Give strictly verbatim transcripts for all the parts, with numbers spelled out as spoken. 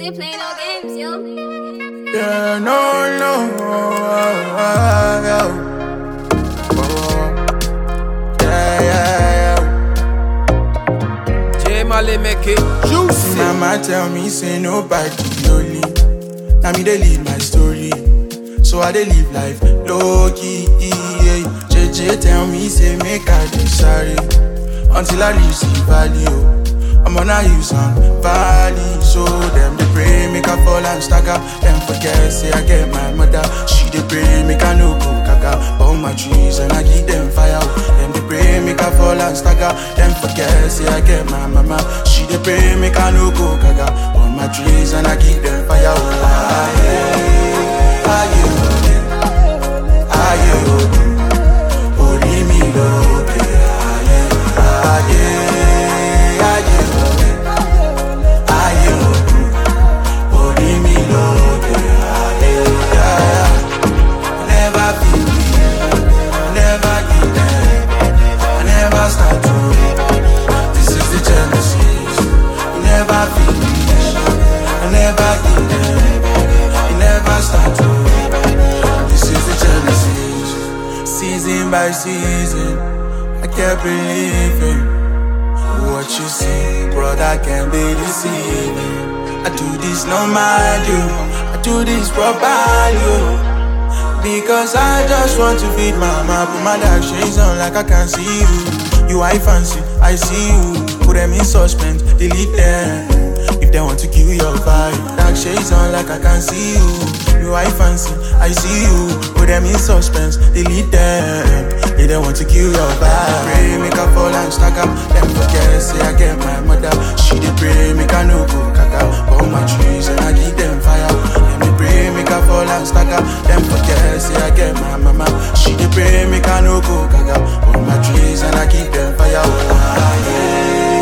They play no games, yo. Yeah, no, no. Yeah, yeah, yeah. J Male make it juicy. Mama tell me say nobody only. Now me they leave my story, so I they live life low key. Yeah. J J tell me say make I dey sorry until I reach the value. I'm on a use some valley, so them they pray make I fall and stagger. Them forget say I get my mother, she they pray make I no go gaga. Burn my trees and I give them fire. Them they pray make I fall and stagger. Them forget say I get my mama, she they pray make I no go gaga. Burn my trees and I give them fire. Ah yeah, ah yeah, ah yeah, only me love it. Ah yeah, ah yeah. Season by season, I can't believe it. What you see, brother, can't be deceiving. I do this no mind you, I do this properly, because I just want to feed mama. Put my dark shades on like I can see you. You I fancy, I see you. Put them in suspense, delete them. If they want to kill your vibe, dark shades on like I can see you. You I fancy, I see you. Put them in suspense, delete them. If they want to kill your vibe, pray make I fall and stack up. Them forget say I get my mother, she dey pray make I no go gaga. Burn my trees and I give them fire. Them dey pray make I fall and stack up. Them forget say I get my mama, she dey pray make I no go gaga. Burn my trees and I give them fire. Ah, yeah.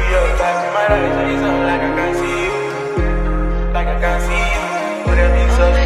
Like I can see you, like I can see you, put them in such